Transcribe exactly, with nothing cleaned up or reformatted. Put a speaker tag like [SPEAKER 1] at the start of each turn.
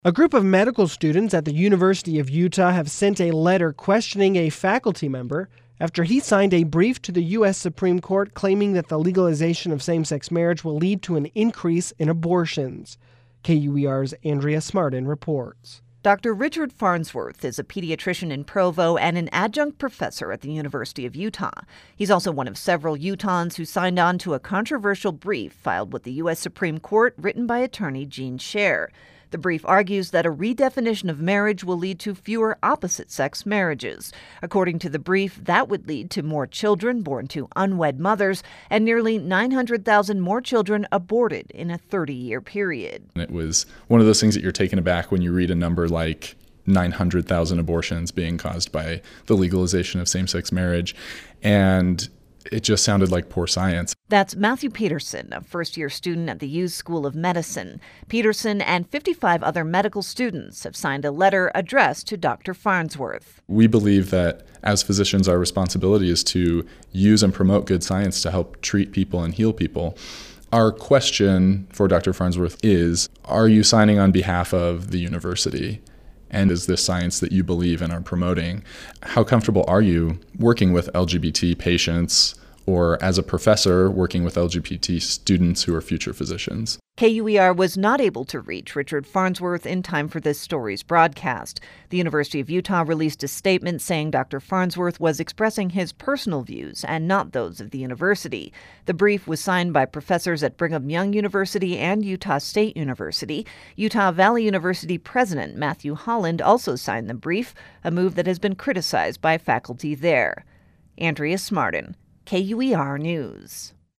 [SPEAKER 1] A group of medical students at the University of Utah have sent a letter questioning a faculty member after he signed a brief to the U S Supreme Court claiming that the legalization of same-sex marriage will lead to an increase in abortions. K U E R's Andrea Smartin reports.
[SPEAKER 2] Doctor Richard Farnsworth is a pediatrician in Provo and an adjunct professor at the University of Utah. He's also one of several Utahns who signed on to a controversial brief filed with the U S Supreme Court written by attorney Jean Scher. The brief argues that a redefinition of marriage will lead to fewer opposite-sex marriages. According to the brief, that would lead to more children born to unwed mothers and nearly nine hundred thousand more children aborted in a thirty-year period.
[SPEAKER 3] It was one of those things that you're taken aback when you read a number like nine hundred thousand abortions being caused by the legalization of same-sex marriage, and it just sounded like poor science.
[SPEAKER 2] That's Matthew Peterson, a first-year student at the Hughes School of Medicine. Peterson and fifty-five other medical students have signed a letter addressed to Doctor Farnsworth.
[SPEAKER 3] We believe that as physicians, our responsibility is to use and promote good science to help treat people and heal people. Our question for Doctor Farnsworth is, are you signing on behalf of the university? And is this science that you believe and are promoting? How comfortable are you working with L G B T patients or as a professor working with L G B T students who are future physicians?
[SPEAKER 2] K U E R was not able to reach Richard Farnsworth in time for this story's broadcast. The University of Utah released a statement saying Doctor Farnsworth was expressing his personal views and not those of the university. The brief was signed by professors at Brigham Young University and Utah State University. Utah Valley University President Matthew Holland also signed the brief, a move that has been criticized by faculty there. Andrea Smartin, K U E R News.